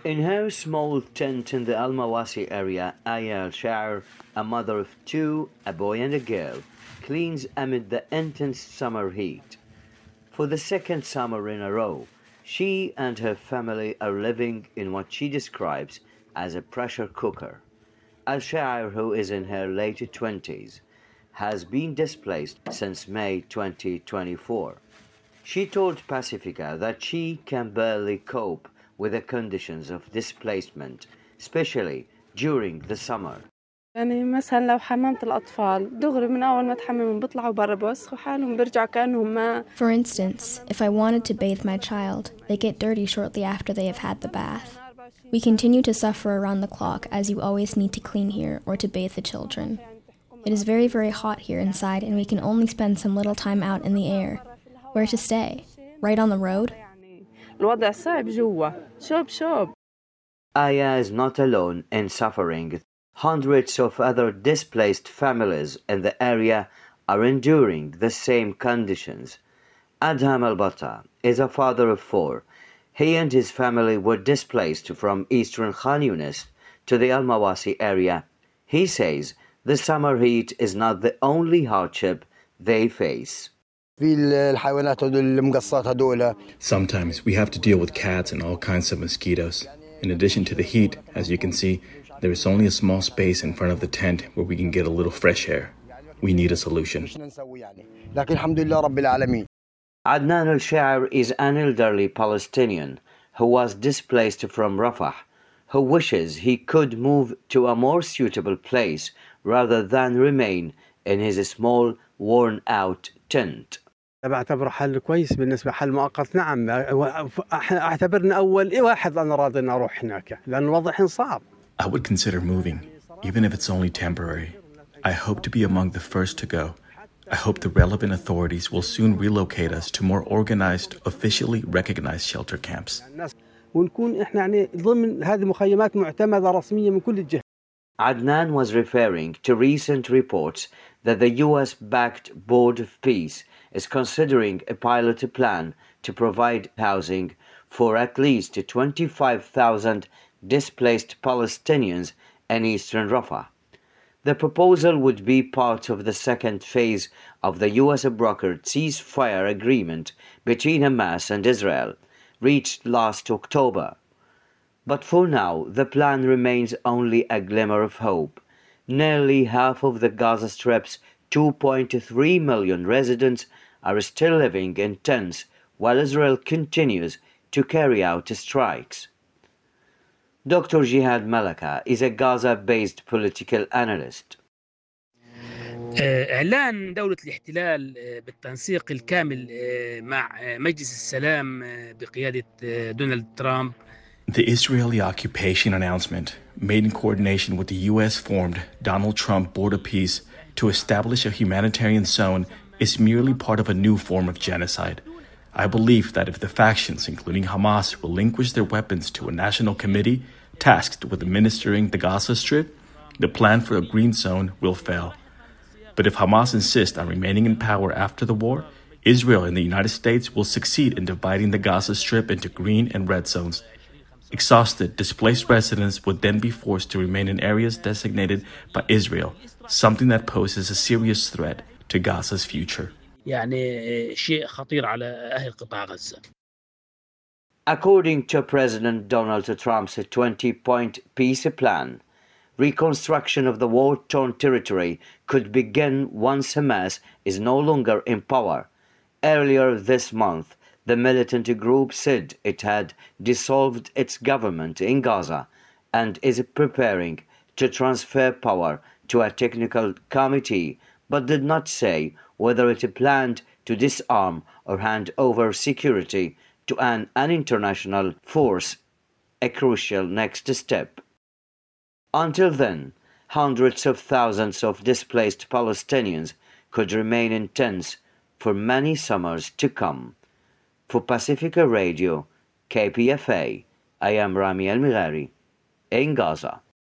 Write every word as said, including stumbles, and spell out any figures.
In her small tent in the Al Mawasi area, Aya Al Sha'r, a mother of two, a boy and a girl, cleans amid the intense summer heat. For the second summer in a row, she and her family are living in what she describes as a pressure cooker. Al Sha'r, who is in her late twenties, has been displaced since May twenty twenty-four. She told Pacifica that she can barely cope with the conditions of displacement, especially during the summer. يعني مثلا لو حممت الأطفال دغري من أول ما تحممهم بيطلعوا برا بوسخوا حالهم بيرجعوا كأنهم ما. For instance, if I wanted to bathe my child, they get dirty shortly after they have had the bath. We continue to suffer around the clock as you always need to clean here or to bathe the children. It is very, very hot here inside and we can only spend some little time out in the air. Where to stay? Right on the road? الوضع صعب جوا شوب شوب. Aya is not alone in suffering. Hundreds of other displaced families in the area are enduring the same conditions. Adham Al-Batta is a father of four. He and his family were displaced from eastern Khan Yunis to the Al Mawasi area. He says the summer heat is not the only hardship they face. Sometimes we have to deal with cats and all kinds of mosquitoes. In addition to the heat, as you can see, there is only a small space in front of the tent where we can get a little fresh air. We need a solution. Adnan Al-Sha'r is an elderly Palestinian who was displaced from Rafah, who wishes he could move to a more suitable place rather than remain in his small, worn-out tent. بعتبره حل كويس بالنسبة حل مؤقت نعم اعتبرنا أول واحد أنا راضي أن أروح هناك لأن الوضع صعب. I would consider moving, even if it's only temporary. I hope to be among the first to go. I hope the relevant authorities will soon relocate us to more organized, officially recognized shelter camps. ونكون إحنا يعني ضمن هذه مخيمات معتمدة رسمية من كل الجهات. Adnan was referring to recent reports that the U S-backed Board of Peace is considering a pilot plan to provide housing for at least twenty-five thousand displaced Palestinians in eastern Rafah. The proposal would be part of the second phase of the U S-brokered ceasefire agreement between Hamas and Israel, reached last October. But for now, the plan remains only a glimmer of hope. Nearly half of the Gaza Strip's two point three million residents are still living in tents while Israel continues to carry out strikes. Doctor Jihad Malaka is a Gaza-based political analyst. إعلان دولة الاحتلال بالتنسيق الكامل مع مجلس السلام بقيادة دونالد ترامب. The Israeli occupation announcement, made in coordination with the U S-formed Donald Trump Board of Peace to establish a humanitarian zone, is merely part of a new form of genocide. I believe that if the factions, including Hamas, relinquish their weapons to a national committee tasked with administering the Gaza Strip, the plan for a green zone will fail. But if Hamas insists on remaining in power after the war, Israel and the United States will succeed in dividing the Gaza Strip into green and red zones. Exhausted, displaced residents would then be forced to remain in areas designated by Israel, something that poses a serious threat to Gaza's future. According to President Donald Trump's twenty-point peace plan, reconstruction of the war-torn territory could begin once Hamas is no longer in power. Earlier this month, the militant group said it had dissolved its government in Gaza and is preparing to transfer power to a technical committee, but did not say whether it planned to disarm or hand over security to an, an international force, a crucial next step. Until then, hundreds of thousands of displaced Palestinians could remain in tents for many summers to come. For Pacifica Radio, K P F A, I am Rami Al-Mighari, in Gaza.